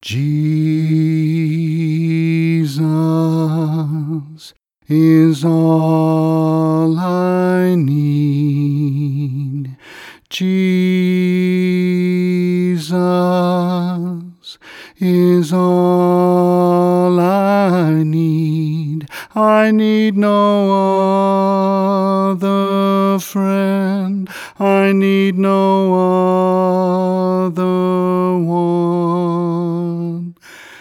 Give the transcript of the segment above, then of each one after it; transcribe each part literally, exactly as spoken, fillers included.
Jesus is all I need. Jesus is all I need. I need no other friend. I need no other one.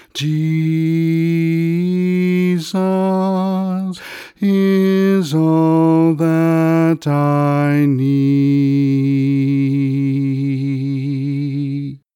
Jesus is all that I need.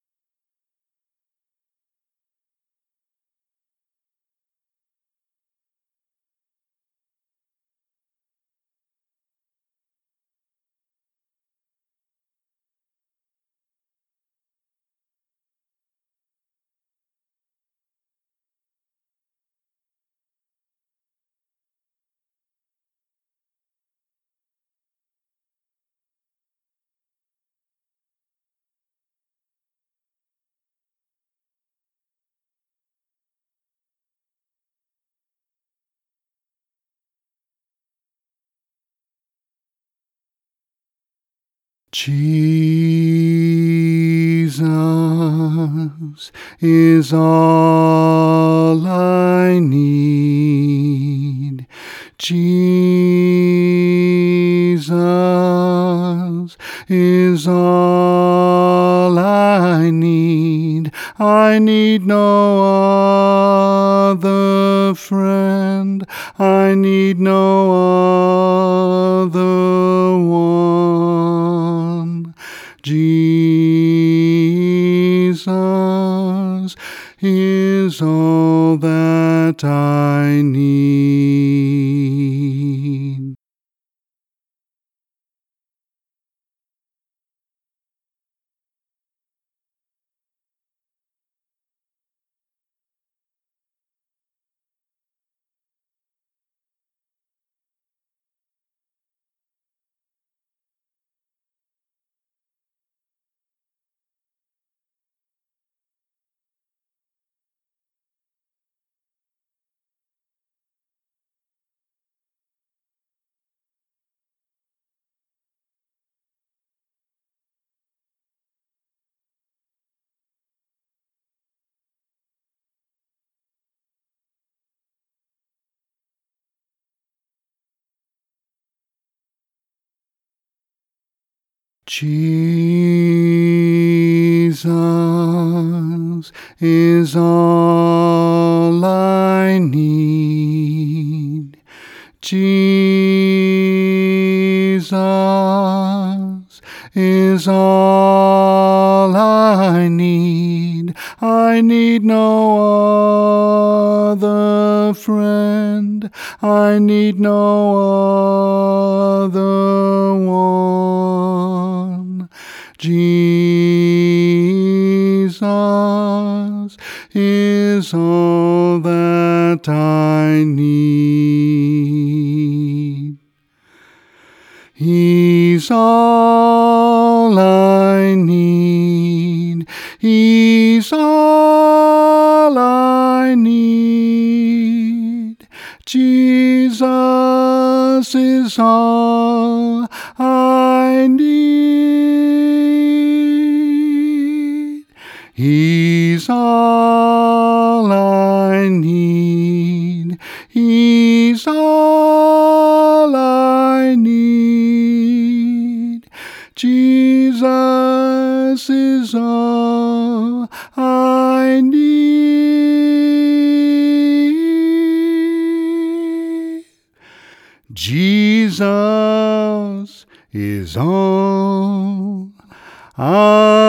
Jesus is all I need. Jesus is all I need. I need no other friend. I need no other one. Jesus is all that I need. Jesus is all I need. Jesus is all I need. I need no other friend. I need no other one. Jesus is all that I need. He's all I need. He's all I need. Jesus is all I need. He's all I need. He's all I need. Jesus is all I need. Jesus is all I